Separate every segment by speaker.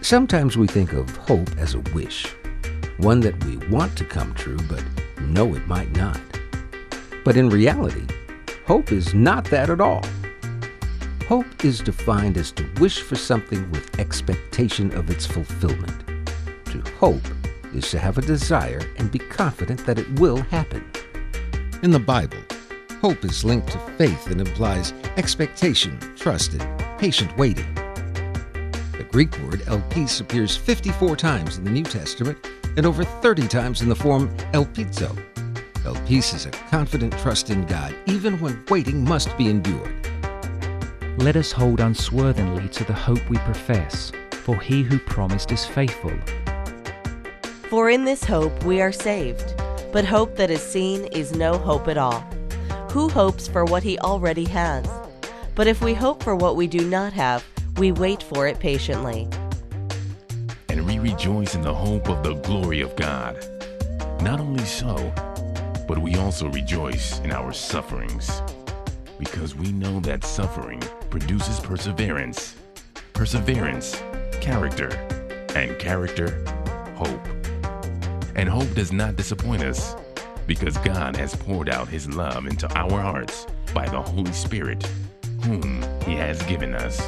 Speaker 1: Sometimes we think of hope as a wish, one that we want to come true, but know it might not. But in reality, hope is not that at all. Hope is defined as to wish for something with expectation of its fulfillment. To hope is to have a desire and be confident that it will happen. In the Bible, hope is linked to faith and implies expectation, trust, and patient waiting. The Greek word elpis appears 54 times in the New Testament and over 30 times in the form elpizo. Elpis is a confident trust in God, even when waiting must be endured.
Speaker 2: Let us hold unswervingly to the hope we profess, for he who promised is faithful.
Speaker 3: For in this hope we are saved, but hope that is seen is no hope at all. Who hopes for what he already has? But if we hope for what we do not have, we wait for it patiently.
Speaker 4: And we rejoice in the hope of the glory of God. Not only so, but we also rejoice in our sufferings, because we know that suffering produces perseverance, perseverance, character, and character, hope. And hope does not disappoint us, because God has poured out his love into our hearts by the Holy Spirit, whom he has given us.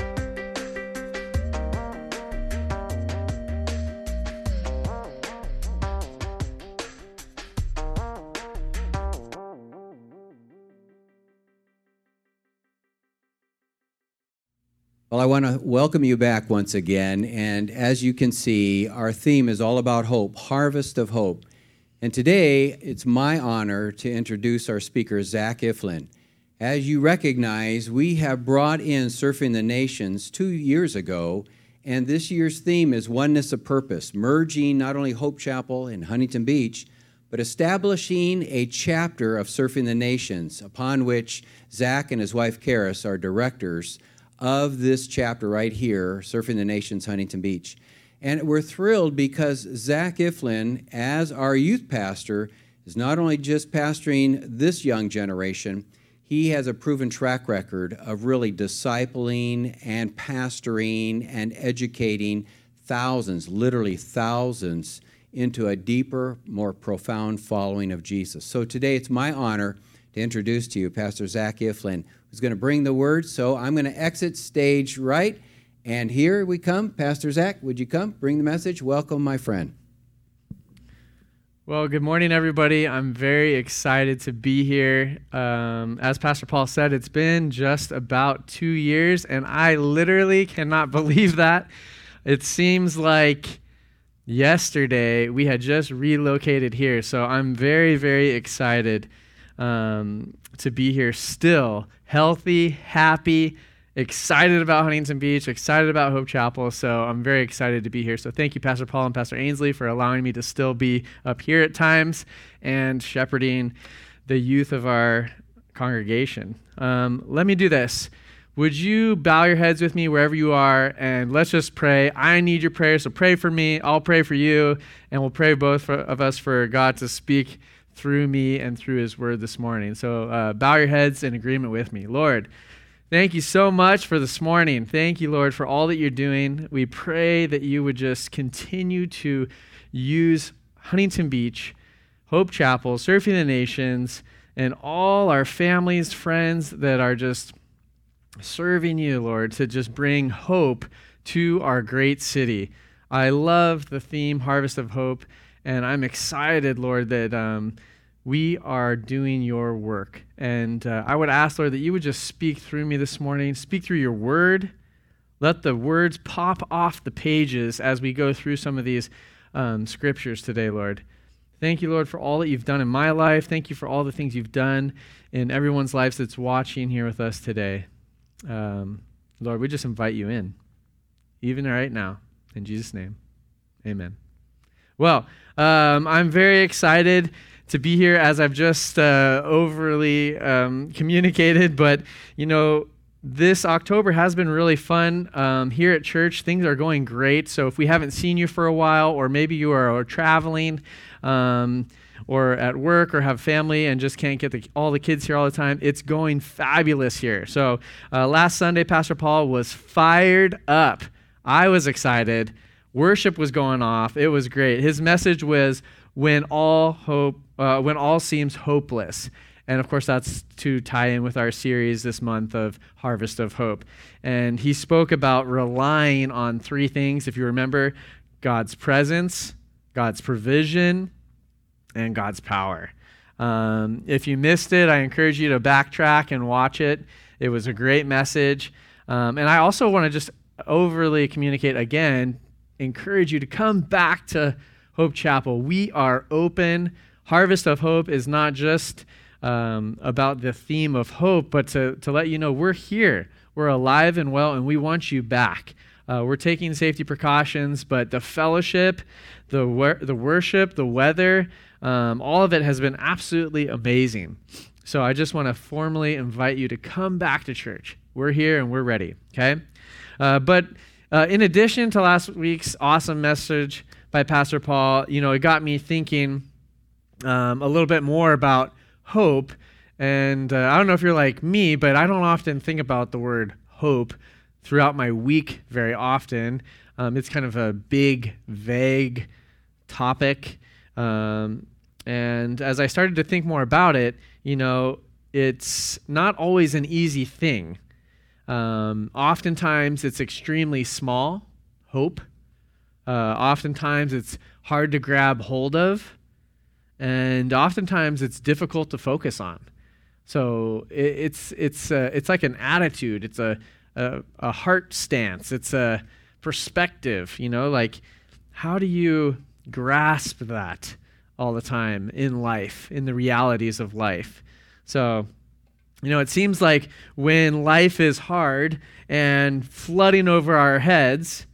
Speaker 5: Well, I want to welcome you back once again, and as you can see, our theme is all about hope, Harvest of Hope. And today, it's my honor to introduce our speaker, Zach Iflin. As you recognize, we have brought in Surfing the Nations 2 years ago, and this year's theme is Oneness of Purpose, merging not only Hope Chapel in Huntington Beach, but establishing a chapter of Surfing the Nations, upon which Zach and his wife, Karis, are directors of this chapter right here, Surfing the Nations, Huntington Beach. And we're thrilled because Zach Iflin, as our youth pastor, is not only just pastoring this young generation, he has a proven track record of really discipling and pastoring and educating thousands, literally thousands, into a deeper, more profound following of Jesus. So today it's my honor to introduce to you Pastor Zach Iflin, who's going to bring the word. So I'm going to exit stage right, and here we come. Pastor Zach, would you come? Bring the message. Welcome, my friend.
Speaker 6: Well, good morning, everybody. I'm very excited to be here. As Pastor Paul said, it's been just about 2 years, and I literally cannot believe that. It seems like yesterday we had just relocated here, so I'm very, very excited to be here still, healthy, happy, excited about Huntington Beach, excited about Hope Chapel, so I'm very excited to be here. So thank you, Pastor Paul and Pastor Ainsley, for allowing me to still be up here at times and shepherding the youth of our congregation. Let me do this. Would you bow your heads with me wherever you are, and let's just pray. I need your prayer, so pray for me. I'll pray for you, and we'll pray both of us for God to speak through me and through his word this morning. So bow your heads in agreement with me. Lord, thank you so much for this morning. Thank you, Lord, for all that you're doing. We pray that you would just continue to use Huntington Beach, Hope Chapel, Surfing the Nations, and all our families, friends that are just serving you, Lord, to just bring hope to our great city. I love the theme, Harvest of Hope, and I'm excited, Lord, that we are doing your work. And I would ask, Lord, that you would just speak through me this morning, speak through your word. Let the words pop off the pages as we go through some of these scriptures today, Lord. Thank you, Lord, for all that you've done in my life. Thank you for all the things you've done in everyone's lives that's watching here with us today. Lord, we just invite you in, even right now. In Jesus' name, amen. Well, I'm very excited to be here, as I've just overly communicated, but, you know, this October has been really fun here at church. Things are going great, so if we haven't seen you for a while, or maybe you are traveling or at work or have family and just can't get all the kids here all the time, it's going fabulous here. So last Sunday, Pastor Paul was fired up. I was excited. Worship was going off. It was great. His message was when all seems hopeless. And of course, that's to tie in with our series this month of Harvest of Hope. And he spoke about relying on three things, if you remember: God's presence, God's provision, and God's power. If you missed it, I encourage you to backtrack and watch it. It was a great message. And I also want to just overly communicate again, encourage you to come back to Hope Chapel. We are open. Harvest of Hope is not just about the theme of hope, but to let you know we're here. We're alive and well, and we want you back. We're taking safety precautions, but the fellowship, the worship, the weather, all of it has been absolutely amazing. So I just want to formally invite you to come back to church. We're here and we're ready, okay? But in addition to last week's awesome message by Pastor Paul, it got me thinking a little bit more about hope. And I don't know if you're like me, but I don't often think about the word hope throughout my week very often. It's kind of a big, vague topic. And as I started to think more about it, it's not always an easy thing. Oftentimes it's extremely small, hope. Oftentimes it's hard to grab hold of. And oftentimes it's difficult to focus on. So it's like an attitude. It's a heart stance. It's a perspective, like how do you grasp that all the time in life, in the realities of life? So, it seems like when life is hard and flooding over our heads,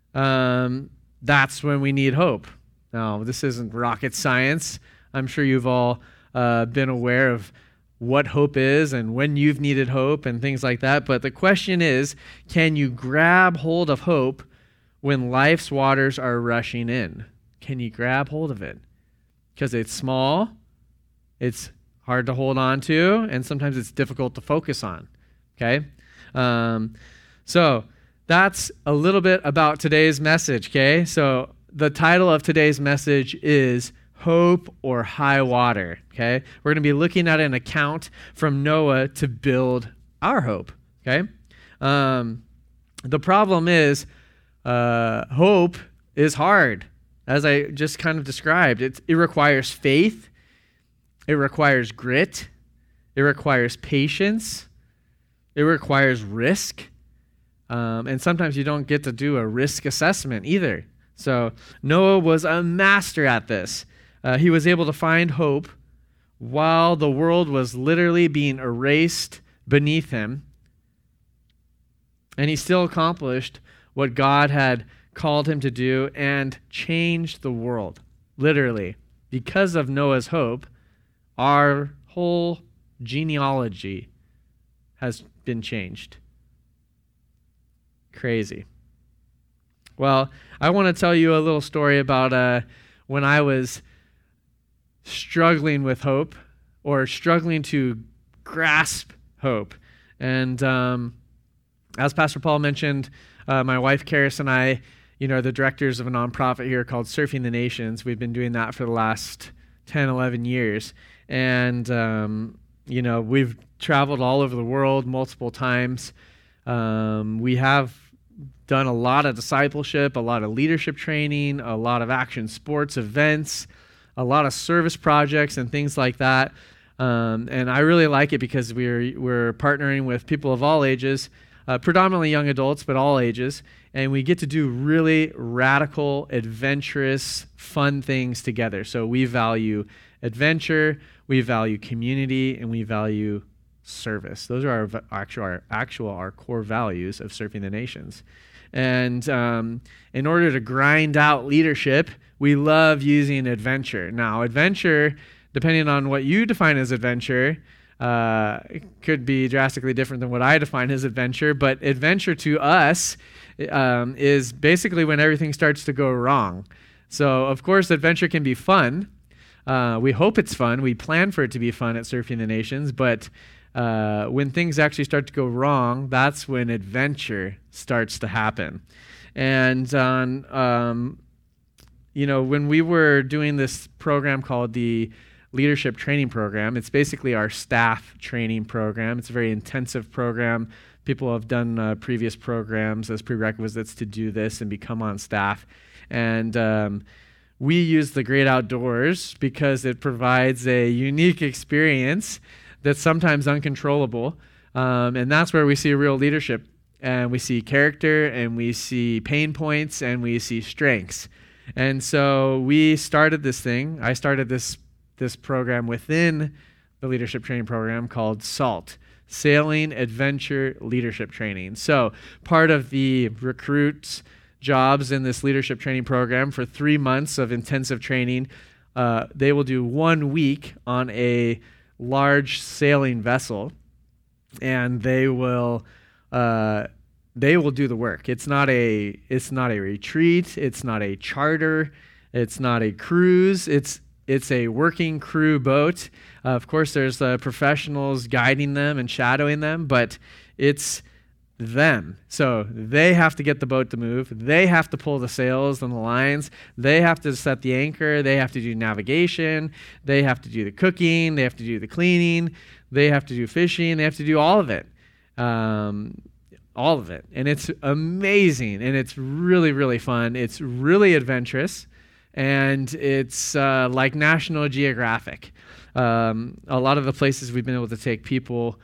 Speaker 6: that's when we need hope. Now, this isn't rocket science. I'm sure you've all been aware of what hope is and when you've needed hope and things like that. But the question is, can you grab hold of hope when life's waters are rushing in? Can you grab hold of it? Because it's small, it's hard to hold on to, and sometimes it's difficult to focus on, okay? So that's a little bit about today's message, okay? So the title of today's message is Hope or High Water, okay? We're going to be looking at an account from Noah to build our hope, okay? The problem is hope is hard, as I just kind of described. It requires faith. It requires grit. It requires patience. It requires risk. And sometimes you don't get to do a risk assessment either. So Noah was a master at this. He was able to find hope while the world was literally being erased beneath him. And he still accomplished what God had called him to do and changed the world, literally. Because of Noah's hope, our whole genealogy has been changed. Crazy. Well, I want to tell you a little story about when I was struggling with hope or struggling to grasp hope. And as Pastor Paul mentioned, my wife, Karis, and I, the directors of a nonprofit here called Surfing the Nations. We've been doing that for the last 10, 11 years. And, we've traveled all over the world multiple times. We have done a lot of discipleship, a lot of leadership training, a lot of action sports events, a lot of service projects and things like that. And I really like it because we're partnering with people of all ages, predominantly young adults, but all ages. And we get to do really radical, adventurous, fun things together. So we value adventure, we value community, and we value service. Those are our core values of Surfing the Nations. And in order to grind out leadership, we love using adventure. Now, adventure, depending on what you define as adventure, could be drastically different than what I define as adventure. But adventure to us is basically when everything starts to go wrong. So, of course, adventure can be fun. We hope it's fun. We plan for it to be fun at Surfing the Nations. But when things actually start to go wrong, that's when adventure starts to happen. And on, when we were doing this program called the Leadership Training Program, it's basically our staff training program. It's a very intensive program. People have done previous programs as prerequisites to do this and become on staff. And we use the great outdoors because it provides a unique experience that's sometimes uncontrollable. And that's where we see real leadership. And we see character, and we see pain points, and we see strengths. And so we started this thing. I started this program within the leadership training program called SALT, Sailing Adventure Leadership Training. So part of the recruits' jobs in this leadership training program for 3 months of intensive training, they will do 1 week on a large sailing vessel, and they will do the work. It's not a retreat. It's not a charter. It's not a cruise. It's a working crew boat. Of course, there's professionals guiding them and shadowing them, but it's them. So they have to get the boat to move. They have to pull the sails and the lines. They have to set the anchor. They have to do navigation. They have to do the cooking. They have to do the cleaning. They have to do fishing. They have to do all of it. All of it. And it's amazing. And it's really, really fun. It's really adventurous. And it's like National Geographic. A lot of the places we've been able to take people,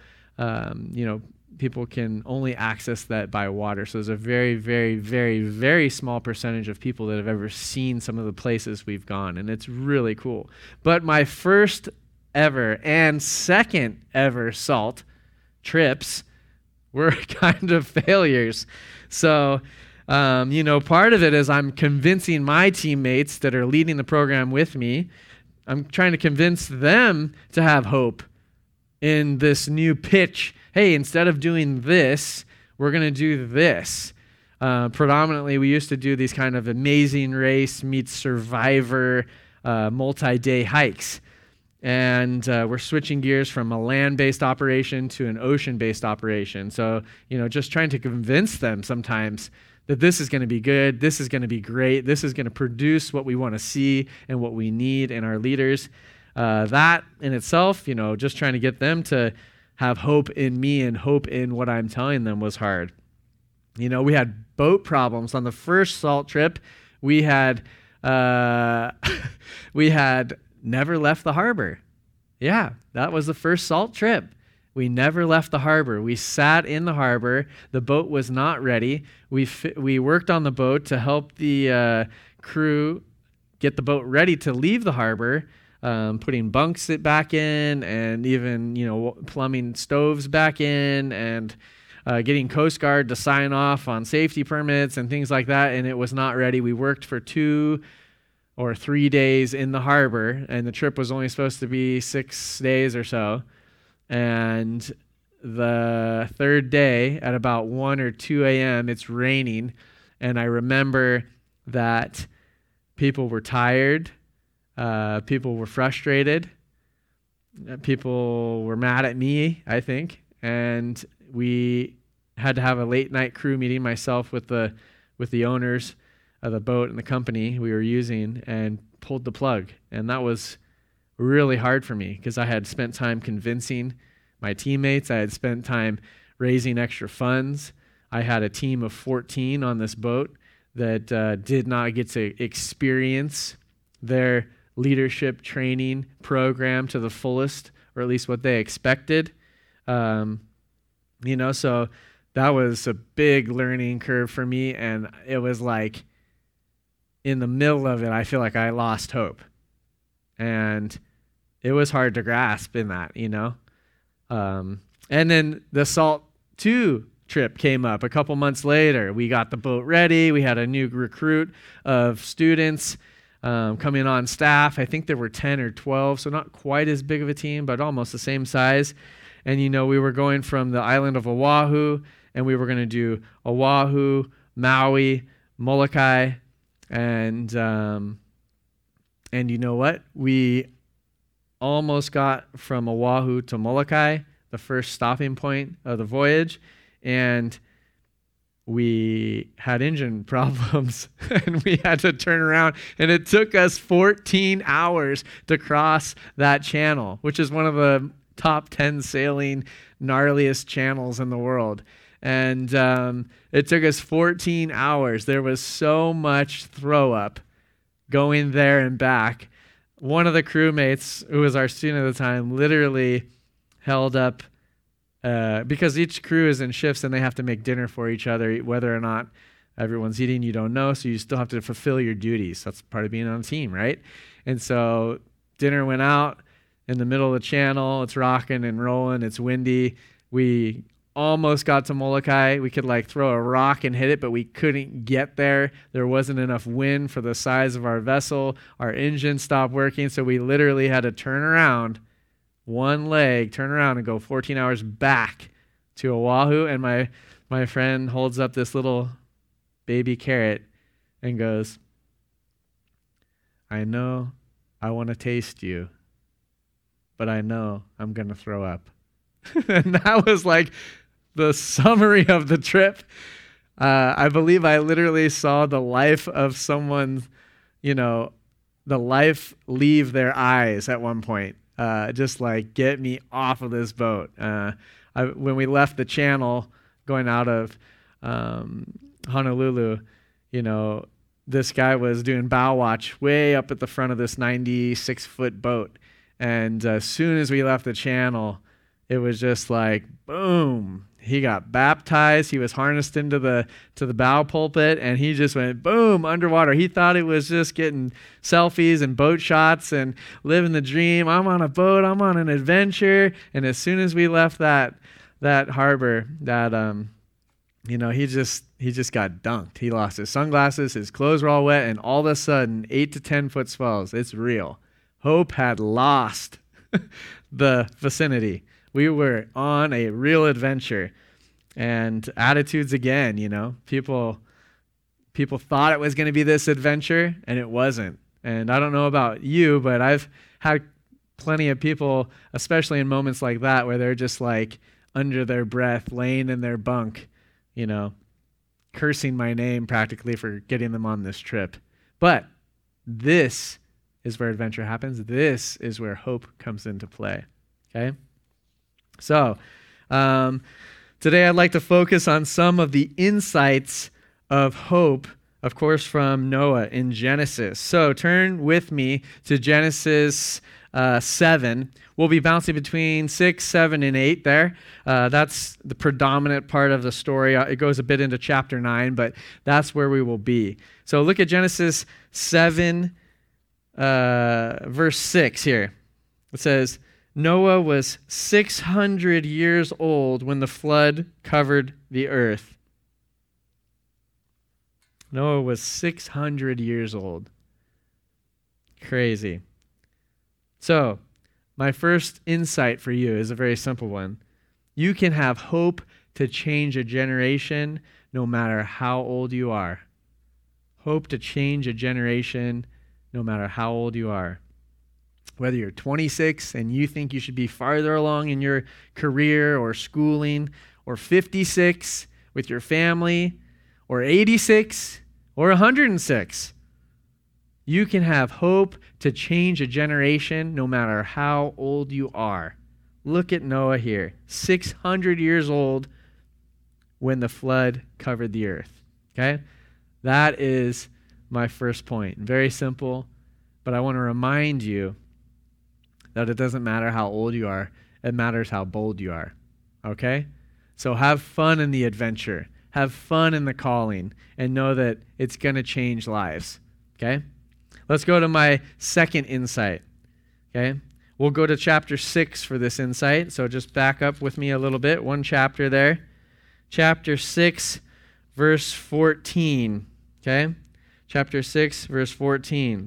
Speaker 6: people can only access that by water. So there's a very, very, very, very small percentage of people that have ever seen some of the places we've gone. And it's really cool. But my first ever and second ever SALT trips were kind of failures. So, part of it is I'm convincing my teammates that are leading the program with me, I'm trying to convince them to have hope in this new pitch. Hey, instead of doing this, we're going to do this. Predominantly, we used to do these kind of Amazing Race meets Survivor multi-day hikes. And we're switching gears from a land-based operation to an ocean-based operation. So, just trying to convince them sometimes that this is going to be good, this is going to be great, this is going to produce what we want to see and what we need in our leaders. That in itself, just trying to get them to have hope in me and hope in what I'm telling them was hard. We had boat problems on the first SALT trip. We had never left the harbor. Yeah, that was the first SALT trip. We never left the harbor. We sat in the harbor. The boat was not ready. We worked on the boat to help the crew get the boat ready to leave the harbor, putting bunks back in, and even plumbing stoves back in, and getting Coast Guard to sign off on safety permits and things like that. And it was not ready. We worked for 2 or 3 days in the harbor, and the trip was only supposed to be 6 days or so. And the third day at about 1 or 2 a.m., it's raining, and I remember that people were tired, people were frustrated, people were mad at me, I think, and we had to have a late night crew meeting, myself with the owners of the boat and the company we were using, and pulled the plug. And that was really hard for me because I had spent time convincing my teammates. I had spent time raising extra funds. I had a team of 14 on this boat that did not get to experience their leadership training program to the fullest, or at least what they expected. So that was a big learning curve for me, and it was like, in the middle of it, I feel like I lost hope. And it was hard to grasp in that, And then the SALT 2 trip came up a couple months later. We got the boat ready. We had a new recruit of students coming on staff. I think there were 10 or 12, so not quite as big of a team, but almost the same size. And, we were going from the island of Oahu, and we were going to do Oahu, Maui, Molokai, and you know what? We almost got from Oahu to Molokai, the first stopping point of the voyage, and we had engine problems and we had to turn around, and it took us 14 hours to cross that channel, which is one of the top 10 sailing gnarliest channels in the world. And it took us 14 hours. There was so much throw up going there and back. One of the crewmates, who was our student at the time, literally held up, because each crew is in shifts and they have to make dinner for each other. Whether or not everyone's eating, you don't know, so you still have to fulfill your duties. That's part of being on a team, right? And so dinner went out in the middle of the channel. It's rocking and rolling. It's windy. We almost got to Molokai. We could throw a rock and hit it, but we couldn't get there. There wasn't enough wind for the size of our vessel. Our engine stopped working, so we literally had to turn around, one leg, turn around and go 14 hours back to Oahu. And my friend holds up this little baby carrot and goes, "I know I want to taste you, but I know I'm going to throw up." And that was the summary of the trip. I believe I literally saw the life of someone, the life leave their eyes at one point. Just get me off of this boat. When we left the channel going out of Honolulu, this guy was doing bow watch way up at the front of this 96-foot boat. And as soon as we left the channel, it was just boom. He got baptized. He was harnessed into the bow pulpit, and he just went boom underwater. He thought it was just getting selfies and boat shots and living the dream. I'm on a boat. I'm on an adventure. And as soon as we left that harbor, he just got dunked. He lost his sunglasses. His clothes were all wet, and all of a sudden, 8 to 10 foot swells. It's real. Hope had lost the vicinity. We were on a real adventure, and attitudes again, people thought it was going to be this adventure, and it wasn't. And I don't know about you, but I've had plenty of people, especially in moments like that, where they're just under their breath, laying in their bunk, cursing my name practically for getting them on this trip. But this is where adventure happens. This is where hope comes into play, okay? So, today I'd like to focus on some of the insights of hope, of course, from Noah in Genesis. So, turn with me to Genesis 7. We'll be bouncing between 6, 7, and 8 there. That's the predominant part of the story. It goes a bit into chapter 9, but that's where we will be. So, look at Genesis 7, verse 6 here. It says, Noah was 600 years old when the flood covered the earth. Noah was 600 years old. Crazy. So, my first insight for you is a very simple one. You can have hope to change a generation no matter how old you are. Hope to change a generation no matter how old you are. Whether you're 26 and you think you should be farther along in your career or schooling, or 56 with your family, or 86 or 106, you can have hope to change a generation no matter how old you are. Look at Noah here, 600 years old when the flood covered the earth. Okay? That is my first point. Very simple, but I want to remind you that it doesn't matter how old you are, it matters how bold you are, okay? So have fun in the adventure, have fun in the calling, and know that it's going to change lives, okay? Let's go to my second insight, okay? We'll go to chapter 6 for this insight, so just back up with me a little bit, one chapter there. Chapter 6, verse 14, okay? Chapter 6, verse 14.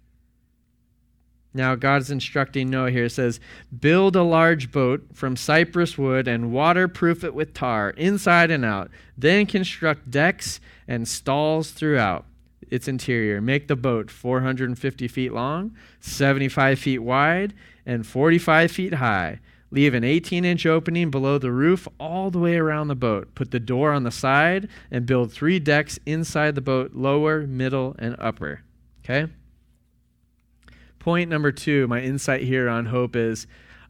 Speaker 6: Now, God's instructing Noah here. It says, build a large boat from cypress wood and waterproof it with tar, inside and out. Then construct decks and stalls throughout its interior. Make the boat 450 feet long, 75 feet wide, and 45 feet high. Leave an 18-inch opening below the roof all the way around the boat. Put the door on the side and build 3 decks inside the boat, lower, middle, and upper. Okay? Point number 2, my insight here on hope is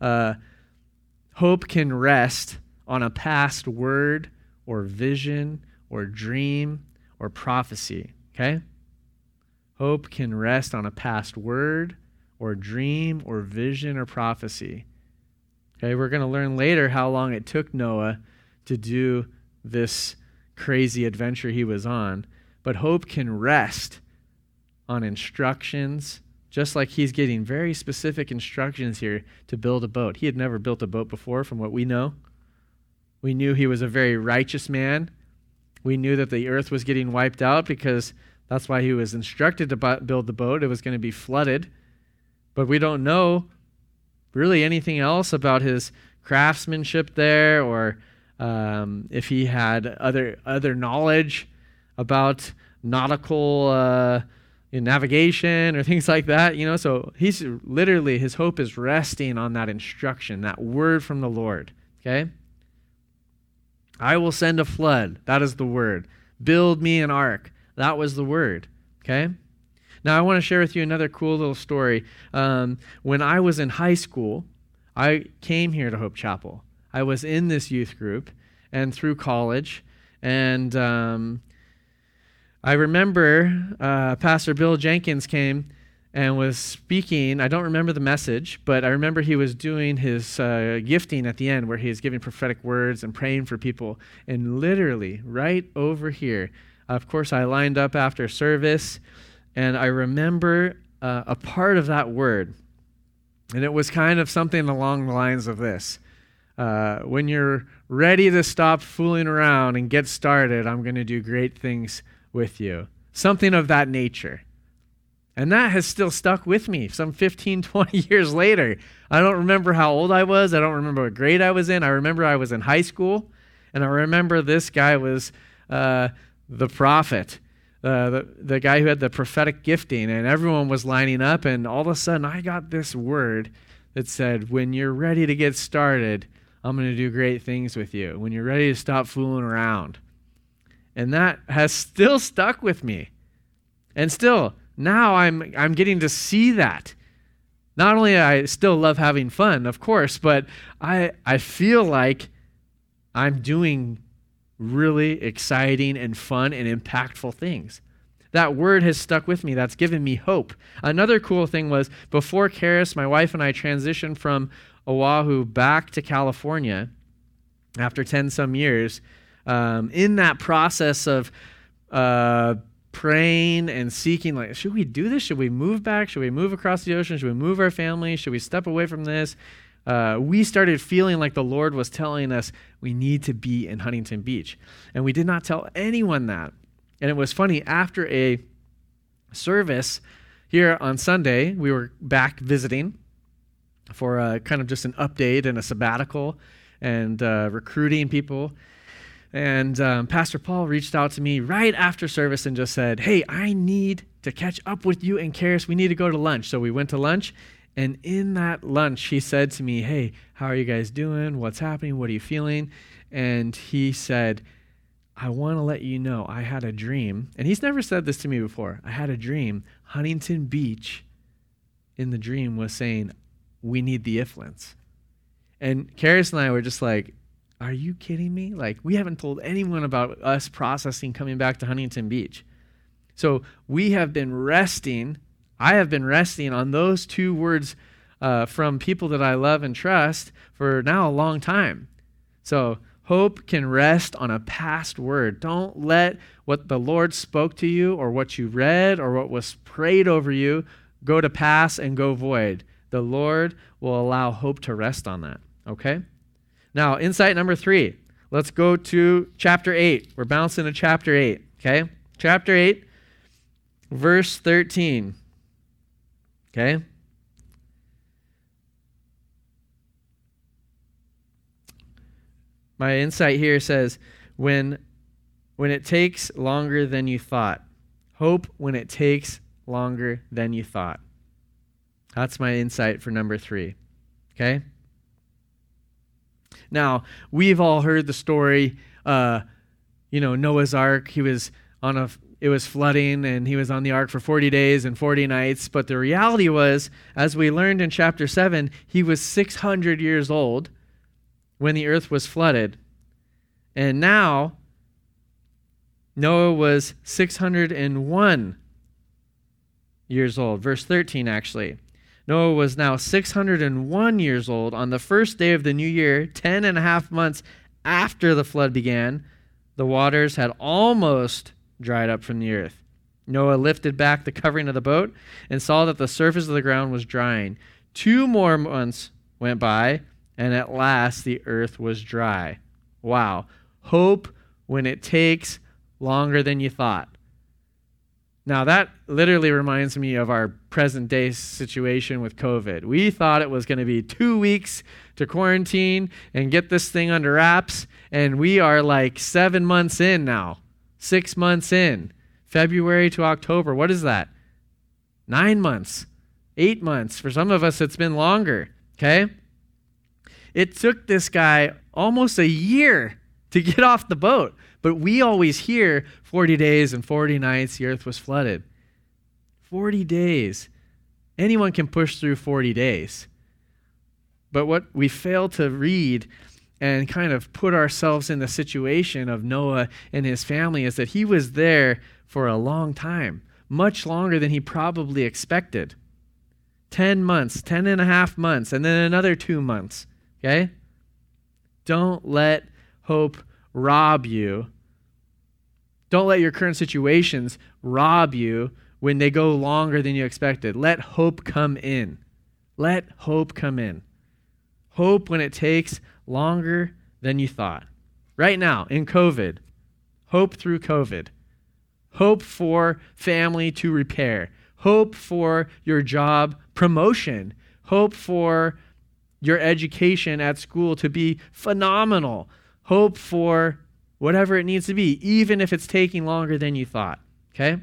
Speaker 6: hope can rest on a past word or vision or dream or prophecy. Okay? Hope can rest on a past word or dream or vision or prophecy. Okay, we're going to learn later how long it took Noah to do this crazy adventure he was on. But hope can rest on instructions, just like he's getting very specific instructions here to build a boat. He had never built a boat before, from what we know. We knew he was a very righteous man. We knew that the earth was getting wiped out because that's why he was instructed to build the boat. It was going to be flooded. But we don't know really anything else about his craftsmanship there, or if he had other knowledge about nautical navigation or things like that. So he's literally, his hope is resting on that instruction, that word from the Lord. Okay? I will send a flood. That is the word. Build me an ark. That was the word. Okay? Now, I want to share with you another cool little story. When I was in high school, I came here to Hope Chapel. I was in this youth group and through college. And I remember Pastor Bill Jenkins came and was speaking. I don't remember the message, but I remember he was doing his gifting at the end, where he was giving prophetic words and praying for people. And literally, right over here, of course, I lined up after service, and I remember a part of that word, and it was kind of something along the lines of this. When you're ready to stop fooling around and get started, I'm going to do great things with you. Something of that nature. And that has still stuck with me some 15, 20 years later. I don't remember how old I was. I don't remember what grade I was in. I remember I was in high school, and I remember this guy was the prophet. The guy who had the prophetic gifting, and everyone was lining up, and all of a sudden I got this word that said, when you're ready to get started, I'm going to do great things with you. When you're ready to stop fooling around. And that has still stuck with me. And still, now I'm getting to see that. Not only I still love having fun, of course, but I feel like I'm doing really exciting and fun and impactful things. That word has stuck with me. That's given me hope. Another cool thing was, before Karis, my wife and I transitioned from Oahu back to California after 10 some years. In that process of praying and seeking, like, should we do this? Should we move back? Should we move across the ocean? Should we move our family? Should we step away from this? We started feeling like the Lord was telling us we need to be in Huntington Beach. And we did not tell anyone that. And it was funny, after a service here on Sunday, we were back visiting for kind of just an update and a sabbatical and recruiting people. And Pastor Paul reached out to me right after service and just said, hey, I need to catch up with you and Karis. We need to go to lunch. So we went to lunch. And in that lunch, he said to me, hey, how are you guys doing? What's happening? What are you feeling? And he said, I want to let you know I had a dream. And he's never said this to me before. I had a dream. Huntington Beach in the dream was saying, we need the Iflins. And Karis and I were just like, are you kidding me? Like, we haven't told anyone about us processing coming back to Huntington Beach. So we have been resting. I have been resting on those 2 words from people that I love and trust for now a long time. So hope can rest on a past word. Don't let what the Lord spoke to you or what you read or what was prayed over you go to pass and go void. The Lord will allow hope to rest on that. Okay? Now, insight number 3. Let's go to chapter 8. We're bouncing to chapter 8. Okay? Chapter 8, verse 13. Okay? My insight here says, when it takes longer than you thought. Hope when it takes longer than you thought. That's my insight for number 3. Okay? Now, we've all heard the story, Noah's Ark. It was flooding, and he was on the ark for 40 days and 40 nights. But the reality was, as we learned in chapter 7, he was 600 years old when the earth was flooded. And now, Noah was 601 years old. Verse 13, actually. Noah was now 601 years old on the first day of the new year, 10 and a half months after the flood began. The waters had almost dried up from the earth. Noah lifted back the covering of the boat and saw that the surface of the ground was drying. 2 more months went by, and at last the earth was dry. Wow. Hope when it takes longer than you thought. Now, that literally reminds me of our present day situation with COVID. We thought it was going to be 2 weeks to quarantine and get this thing under wraps, and we are like 7 months in now, 6 months in, February to October. What is that? 9 months, 8 months. For some of us, it's been longer, okay? It took this guy almost a year to get off the boat. But we always hear 40 days and 40 nights the earth was flooded. 40 days. Anyone can push through 40 days. But what we fail to read and kind of put ourselves in the situation of Noah and his family is that he was there for a long time, much longer than he probably expected. 10 months, 10 and a half months, and then another 2 months, okay? Don't let hope rob you. Don't let your current situations rob you when they go longer than you expected. Let hope come in. Let hope come in. Hope when it takes longer than you thought. Right now, in COVID, hope through COVID. Hope for family to repair. Hope for your job promotion. Hope for your education at school to be phenomenal. Hope for whatever it needs to be, even if it's taking longer than you thought, okay?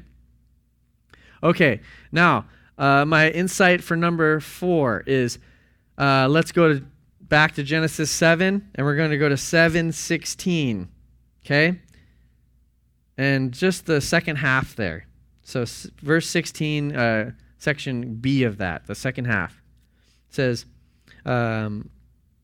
Speaker 6: Okay, now, my insight for number 4 is, let's go back to Genesis 7, and we're going to go to 7:16, okay? And just the second half there. So verse 16, section B of that, the second half, says, Then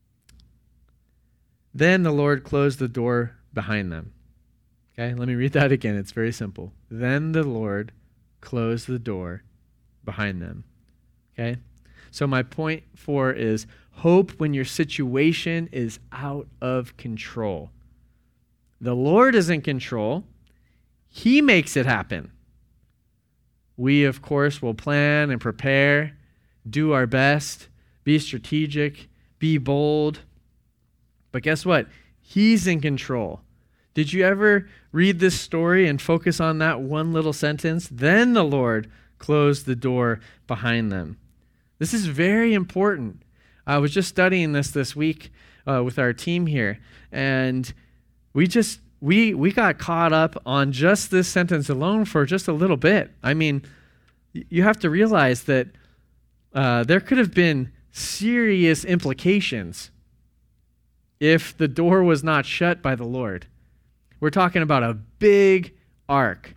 Speaker 6: the Lord closed the door behind them. Okay, let me read that again. It's very simple. Then the Lord closed the door behind them. Okay? So my point 4 is hope when your situation is out of control. The Lord is in control. He makes it happen. We, of course, will plan and prepare, do our best, be strategic, be bold. But guess what? He's in control. Did you ever read this story and focus on that one little sentence? Then the Lord closed the door behind them. This is very important. I was just studying this week with our team here, and we got caught up on just this sentence alone for just a little bit. I mean, you have to realize that there could have been serious implications if the door was not shut by the Lord. We're talking about a big ark,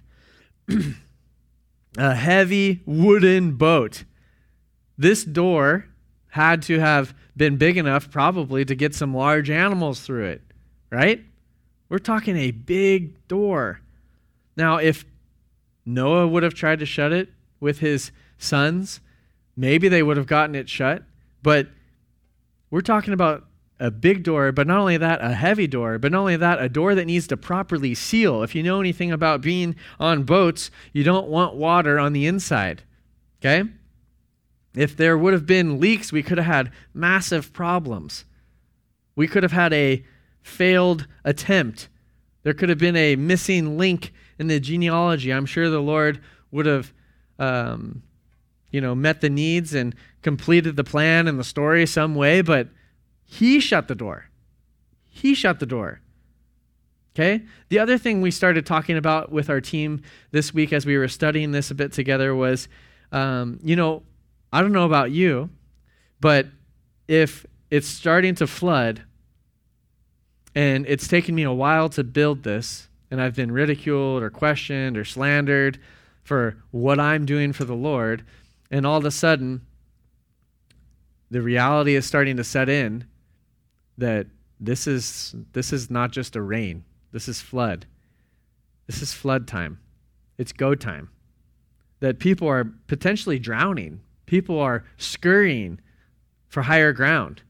Speaker 6: a heavy wooden boat. This door had to have been big enough probably to get some large animals through it, right? We're talking a big door. Now, if Noah would have tried to shut it with his sons, maybe they would have gotten it shut, but we're talking about a big door, but not only that, a heavy door, but not only that, a door that needs to properly seal. If you know anything about being on boats, you don't want water on the inside, okay? If there would have been leaks, we could have had massive problems. We could have had a failed attempt. There could have been a missing link in the genealogy. I'm sure the Lord would have, met the needs and completed the plan and the story some way, but He shut the door. He shut the door. Okay? The other thing we started talking about with our team this week as we were studying this a bit together was, I don't know about you, but if it's starting to flood And it's taken me a while to build this, and I've been ridiculed or questioned or slandered for what I'm doing for the Lord. And all of a sudden, the reality is starting to set in that this is not just a rain. This is flood. This is flood time. It's go time. That people are potentially drowning. People are scurrying for higher ground.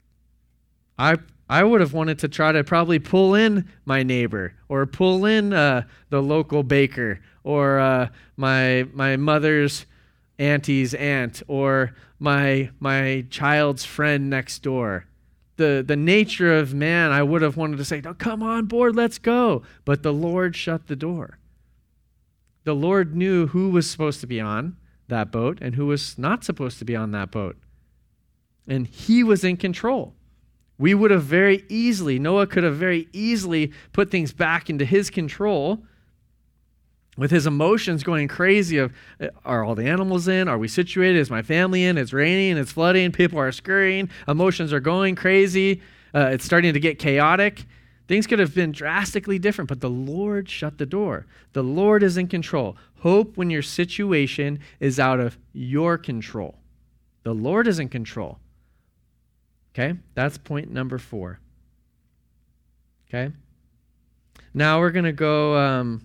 Speaker 6: I would have wanted to try to probably pull in my neighbor or pull in the local baker or my mother's auntie's aunt or my child's friend next door. The nature of man, I would have wanted to say, no, come on board, let's go. But the Lord shut the door. The Lord knew who was supposed to be on that boat and who was not supposed to be on that boat. And he was in control. We would have very easily, Noah could have very easily put things back into his control with his emotions going crazy of, are all the animals in? Are we situated? Is my family in? It's raining, it's flooding, people are scurrying, emotions are going crazy, it's starting to get chaotic. Things could have been drastically different, but the Lord shut the door. The Lord is in control. Hope when your situation is out of your control. The Lord is in control. Okay, that's point number 4. Okay, now we're going to go,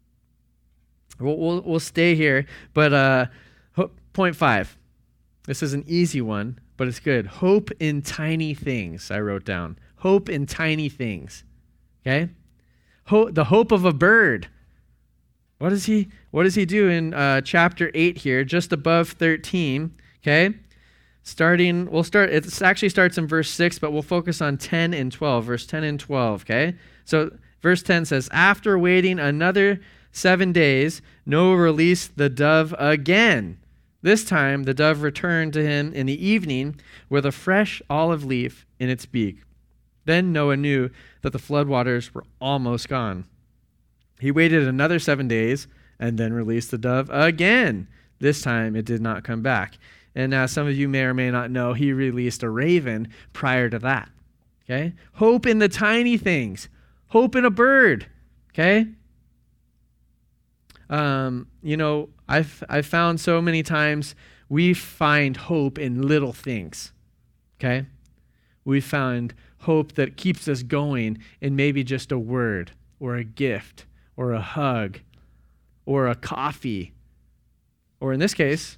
Speaker 6: we'll stay here, but point 5. This is an easy one, but it's good. Hope in tiny things, I wrote down. Hope in tiny things. Okay? The hope of a bird. What does he do in chapter 8 here, just above 13? Okay? It actually starts in verse 6, but we'll focus on 10 and 12, verse 10 and 12, okay? So verse 10 says, after waiting another 7 days, Noah released the dove again. This time, the dove returned to him in the evening with a fresh olive leaf in its beak. Then Noah knew that the floodwaters were almost gone. He waited another 7 days and then released the dove again. This time, it did not come back. And now some of you may or may not know, he released a raven prior to that. Okay? Hope in the tiny things. Hope in a bird. Okay? I've found so many times we find hope in little things. Okay? We find hope that keeps us going in maybe just a word or a gift or a hug or a coffee or in this case,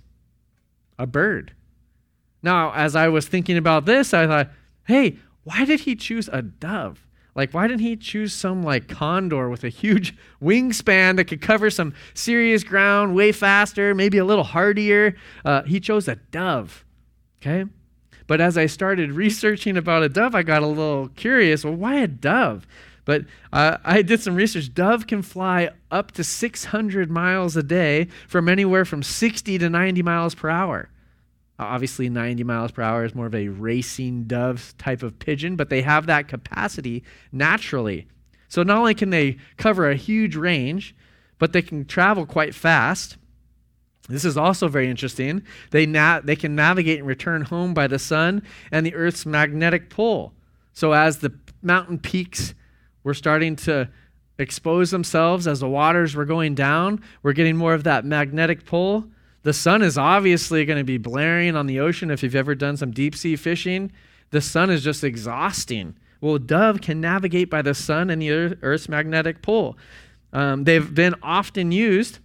Speaker 6: a bird. Now, as I was thinking about this, I thought, hey, why did he choose a dove? Like, why didn't he choose some like condor with a huge wingspan that could cover some serious ground way faster, maybe a little hardier? He chose a dove, okay? But as I started researching about a dove, I got a little curious. Well, why a dove? But I did some research. Dove can fly up to 600 miles a day from anywhere from 60 to 90 miles per hour. Obviously, 90 miles per hour is more of a racing dove type of pigeon, but they have that capacity naturally. So not only can they cover a huge range, but they can travel quite fast. This is also very interesting. They can navigate and return home by the sun and the Earth's magnetic pole. So as the mountain peaks were starting to expose themselves, as the waters were going down, we're getting more of that magnetic pole. The sun is obviously going to be blaring on the ocean. If you've ever done some deep sea fishing, the sun is just exhausting. Well, a dove can navigate by the sun and the Earth's magnetic pole. They've been often used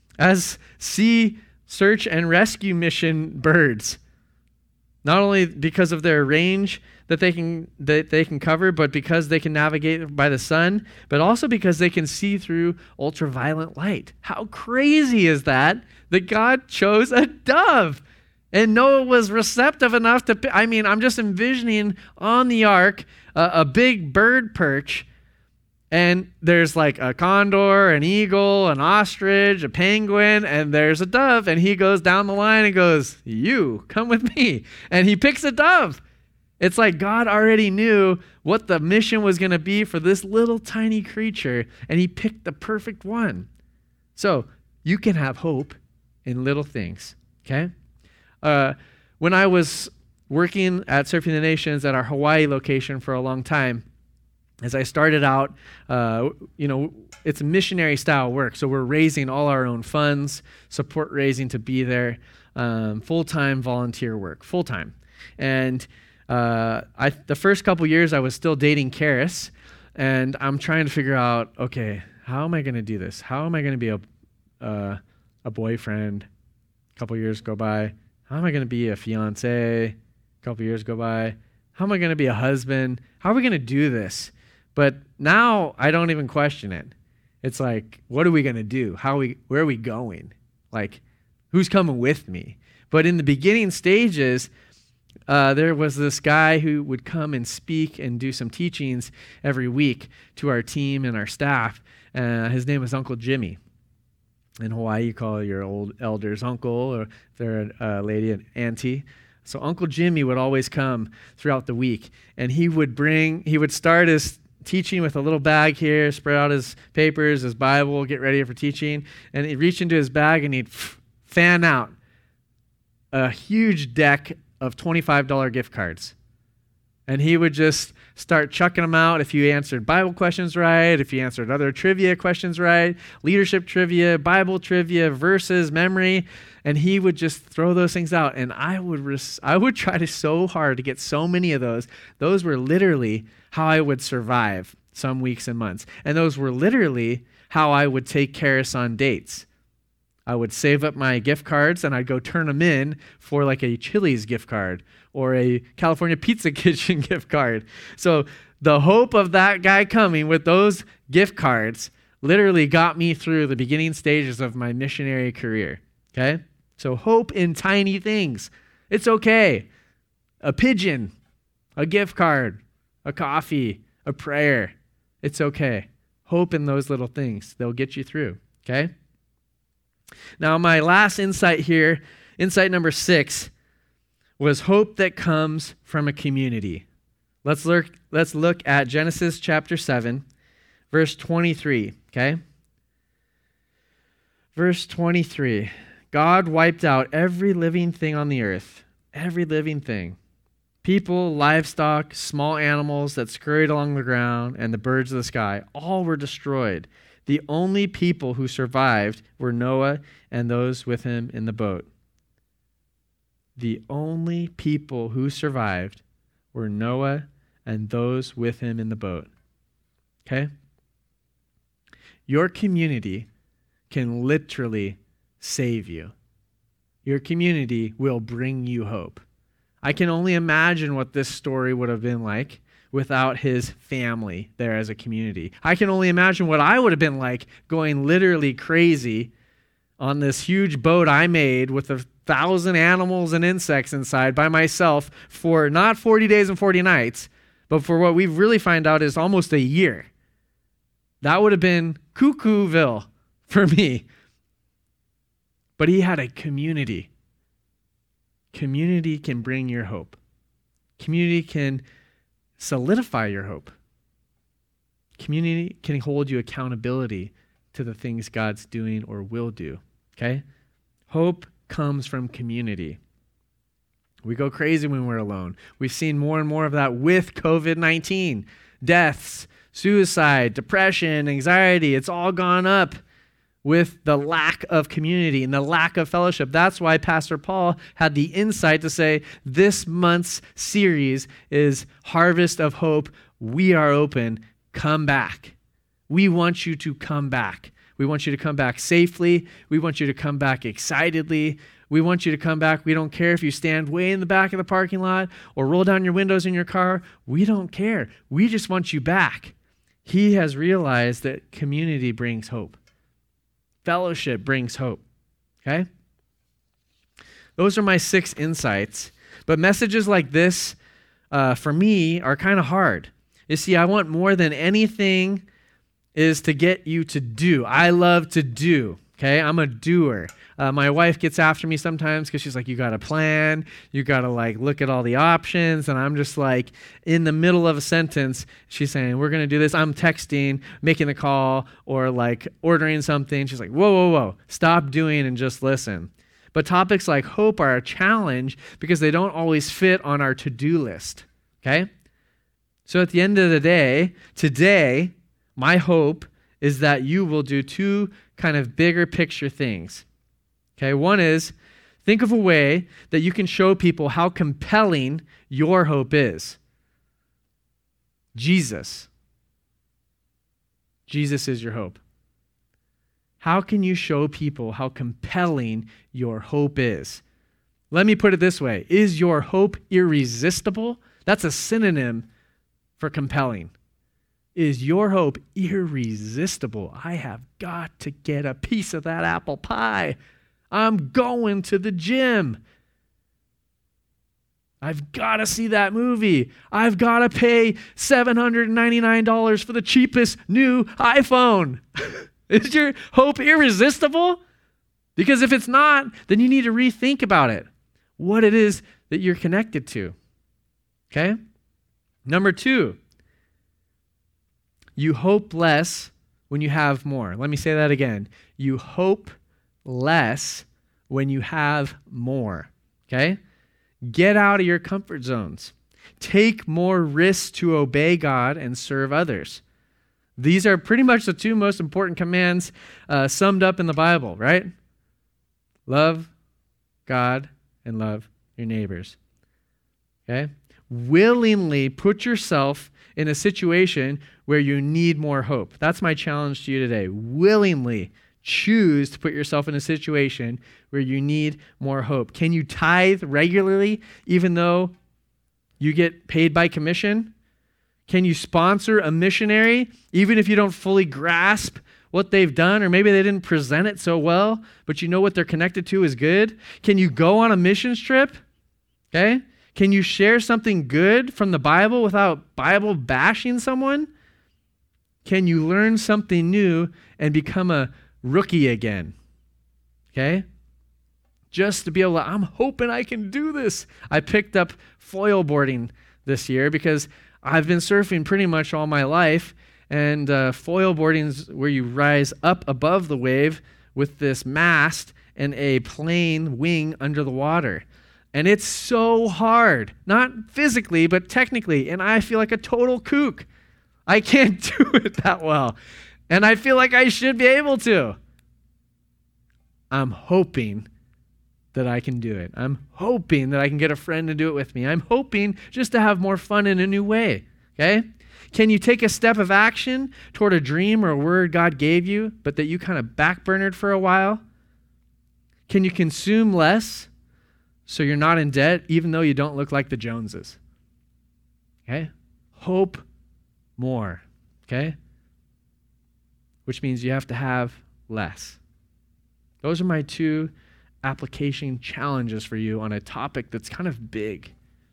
Speaker 6: as sea search and rescue mission birds, not only because of their range that they can cover, but because they can navigate by the sun, but also because they can see through ultraviolet light. How crazy is that God chose a dove? And Noah was receptive enough I'm just envisioning on the ark a big bird perch, and there's like a condor, an eagle, an ostrich, a penguin, and there's a dove, and he goes down the line and goes, "You, come with me." And he picks a dove. It's like God already knew what the mission was going to be for this little tiny creature, and he picked the perfect one. So you can have hope in little things, okay? When I was working at Surfing the Nations at our Hawaii location for a long time, As I started out, it's missionary style work. So we're raising all our own funds, support raising to be there, full-time volunteer work, full-time. And the first couple years I was still dating Karis, and I'm trying to figure out, okay, how am I going to do this? How am I going to be a boyfriend? A couple years go by. How am I going to be a fiance? A couple years go by. How am I going to be a husband? How are we going to do this? But now I don't even question it. It's like, what are we going to do? Where are we going? Like, who's coming with me? But in the beginning stages, there was this guy who would come and speak and do some teachings every week to our team and our staff. His name was Uncle Jimmy. In Hawaii, you call your old elders uncle, or if they're a lady, an auntie. So Uncle Jimmy would always come throughout the week, and he would start his teaching with a little bag here, spread out his papers, his Bible, get ready for teaching, and he'd reach into his bag and he'd fan out a huge deck of $25 gift cards. And he would just start chucking them out if you answered Bible questions right, if you answered other trivia questions right, leadership trivia, Bible trivia, verses, memory, and he would just throw those things out. And I would try so hard to get so many of those. Those were literally how I would survive some weeks and months. And those were literally how I would take Karis on dates. I would save up my gift cards and I'd go turn them in for like a Chili's gift card or a California Pizza Kitchen gift card. So the hope of that guy coming with those gift cards literally got me through the beginning stages of my missionary career. Okay? So hope in tiny things. It's okay. A pigeon, a gift card, a coffee, a prayer. It's okay. Hope in those little things. They'll get you through. Okay? Now, my last insight here, insight number 6, was hope that comes from a community. Let's look at Genesis chapter 7, verse 23, okay? Verse 23, God wiped out every living thing on the earth, every living thing. People, livestock, small animals that scurried along the ground, and the birds of the sky, all were destroyed. The only people who survived were Noah and those with him in the boat. The only people who survived were Noah and those with him in the boat. Okay? Your community can literally save you. Your community will bring you hope. I can only imagine what this story would have been like without his family there as a community. I can only imagine what I would have been like going literally crazy on this huge boat I made with 1,000 animals and insects inside by myself for not 40 days and 40 nights, but for what we really find out is almost a year. That would have been Cuckooville for me. But he had a community. Community can bring your hope. Community can solidify your hope. Community can hold you accountability to the things God's doing or will do. Okay? Hope comes from community. We go crazy when we're alone. We've seen more and more of that with COVID-19. Deaths, suicide, depression, anxiety, it's all gone up with the lack of community and the lack of fellowship. That's why Pastor Paul had the insight to say, this month's series is Harvest of Hope. We are open. Come back. We want you to come back. We want you to come back safely. We want you to come back excitedly. We want you to come back. We don't care if you stand way in the back of the parking lot or roll down your windows in your car. We don't care. We just want you back. He has realized that community brings hope. Fellowship brings hope. Okay? Those are my 6 insights. But messages like this, for me, are kind of hard. You see, I want more than anything is to get you to do. I love to do. Okay? I'm a doer. My wife gets after me sometimes because she's like, you got to plan. You got to look at all the options. And I'm just in the middle of a sentence, she's saying, we're going to do this. I'm texting, making the call, or ordering something. She's like, whoa. Stop doing and just listen. But topics like hope are a challenge because they don't always fit on our to-do list. Okay? So at the end of the day, today, my hope is that you will do two kind of bigger picture things. Okay, one is think of a way that you can show people how compelling your hope is. Jesus. Jesus is your hope. How can you show people how compelling your hope is? Let me put it this way. Is your hope irresistible? That's a synonym for compelling. Is your hope irresistible? I have got to get a piece of that apple pie. I'm going to the gym. I've got to see that movie. I've got to pay $799 for the cheapest new iPhone. Is your hope irresistible? Because if it's not, then you need to rethink about it, what it is that you're connected to. Okay? Number 2, you hope less when you have more. Let me say that again. You hope less when you have more. Okay? Get out of your comfort zones. Take more risks to obey God and serve others. These are pretty much the two most important commands summed up in the Bible, right? Love God and love your neighbors. Okay? Willingly put yourself in a situation where you need more hope. That's my challenge to you today. Willingly choose to put yourself in a situation where you need more hope. Can you tithe regularly even though you get paid by commission? Can you sponsor a missionary even if you don't fully grasp what they've done, or maybe they didn't present it so well, but you know what they're connected to is good? Can you go on a missions trip? Okay? Can you share something good from the Bible without Bible bashing someone? Can you learn something new and become a rookie again? Okay? Just to be able to, I'm hoping I can do this. I picked up foil boarding this year because I've been surfing pretty much all my life, and foil boarding is where you rise up above the wave with this mast and a plane wing under the water. And it's so hard, not physically, but technically, and I feel like a total kook. I can't do it that well, and I feel like I should be able to. I'm hoping that I can do it. I'm hoping that I can get a friend to do it with me. I'm hoping just to have more fun in a new way, okay? Can you take a step of action toward a dream or a word God gave you, but that you kind of backburnered for a while? Can you consume less so you're not in debt even though you don't look like the Joneses? Okay? Hope more, okay? Which means you have to have less. Those are my 2 application challenges for you on a topic that's kind of big.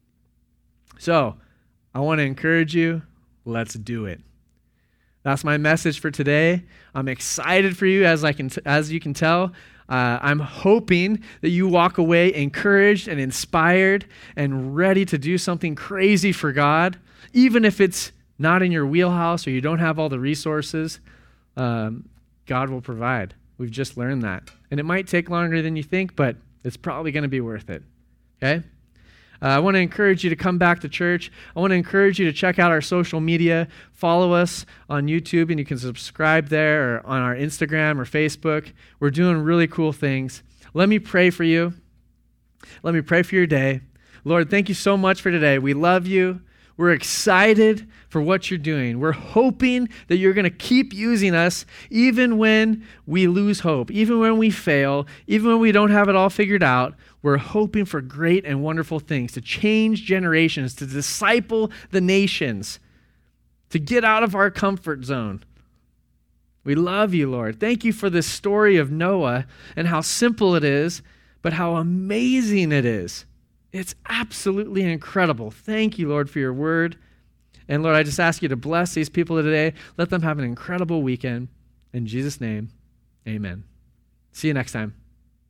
Speaker 6: So, I want to encourage you, let's do it. That's my message for today. I'm excited for you, as you can tell. I'm hoping that you walk away encouraged and inspired and ready to do something crazy for God, even if it's not in your wheelhouse or you don't have all the resources. God will provide. We've just learned that. And it might take longer than you think, but it's probably going to be worth it. Okay? I want to encourage you to come back to church. I want to encourage you to check out our social media. Follow us on YouTube, and you can subscribe there, or on our Instagram or Facebook. We're doing really cool things. Let me pray for you. Let me pray for your day. Lord, thank you so much for today. We love you. We're excited for what you're doing. We're hoping that you're going to keep using us even when we lose hope, even when we fail, even when we don't have it all figured out. We're hoping for great and wonderful things, to change generations, to disciple the nations, to get out of our comfort zone. We love you, Lord. Thank you for this story of Noah and how simple it is, but how amazing it is. It's absolutely incredible. Thank you, Lord, for your word. And Lord, I just ask you to bless these people today. Let them have an incredible weekend. In Jesus' name, amen. See you next time.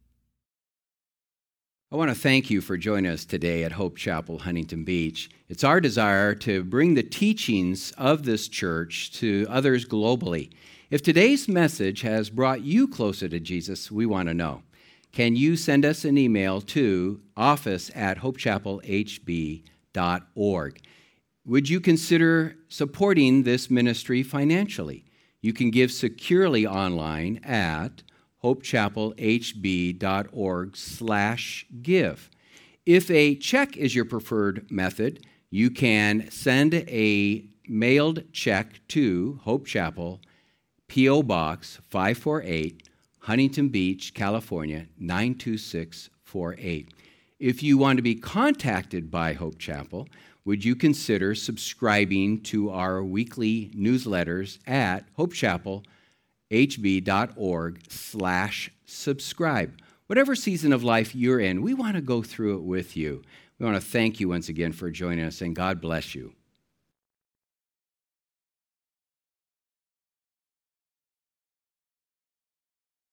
Speaker 5: I want to thank you for joining us today at Hope Chapel, Huntington Beach. It's our desire to bring the teachings of this church to others globally. If today's message has brought you closer to Jesus, we want to know. Can you send us an email to office@hopechapelhb.org? would you consider supporting this ministry financially? You can give securely online at hopechapelhb.org/give. If a check is your preferred method, you can send a mailed check to Hope Chapel, P.O. Box 548, Huntington Beach, California, 92648. If you want to be contacted by Hope Chapel, would you consider subscribing to our weekly newsletters at hopechapelhb.org/subscribe? Whatever season of life you're in, we want to go through it with you. We want to thank you once again for joining us, and God bless you.